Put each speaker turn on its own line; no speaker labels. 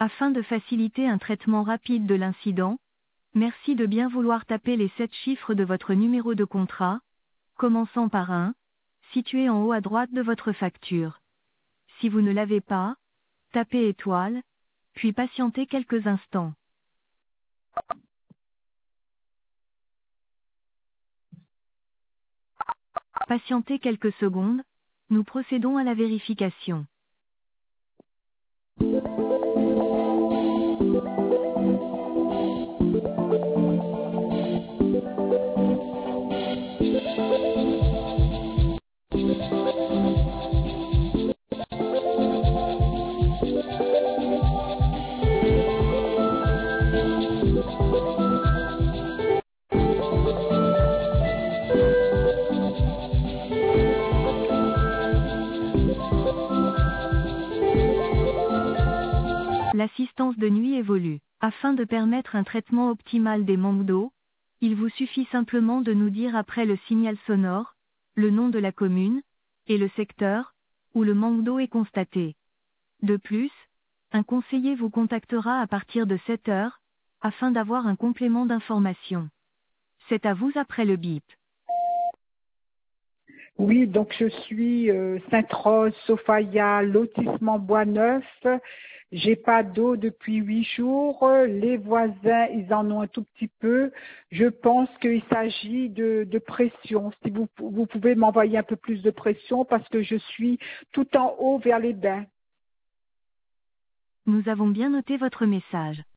Afin de faciliter un traitement rapide de l'incident, merci de bien vouloir taper les 7 chiffres de votre numéro de contrat, commençant par 1, situé en haut à droite de votre facture. Si vous ne l'avez pas, tapez étoile, puis patientez quelques instants. Patientez quelques secondes, nous procédons à la vérification. L'assistance de nuit évolue. Afin de permettre un traitement optimal des manques d'eau, il vous suffit simplement de nous dire après le signal sonore, le nom de la commune, et le secteur, où le manque d'eau est constaté. De plus, un conseiller vous contactera à partir de 7 heures, afin d'avoir un complément d'information. C'est à vous après le bip.
Oui, donc je suis Sainte-Rose, Sophia, lotissement Bois-Neuf. J'ai pas d'eau depuis 8 jours. Les voisins, ils en ont un tout petit peu. Je pense qu'il s'agit de pression. Si vous pouvez m'envoyer un peu plus de pression parce que je suis tout en haut vers les bains.
Nous avons bien noté votre message.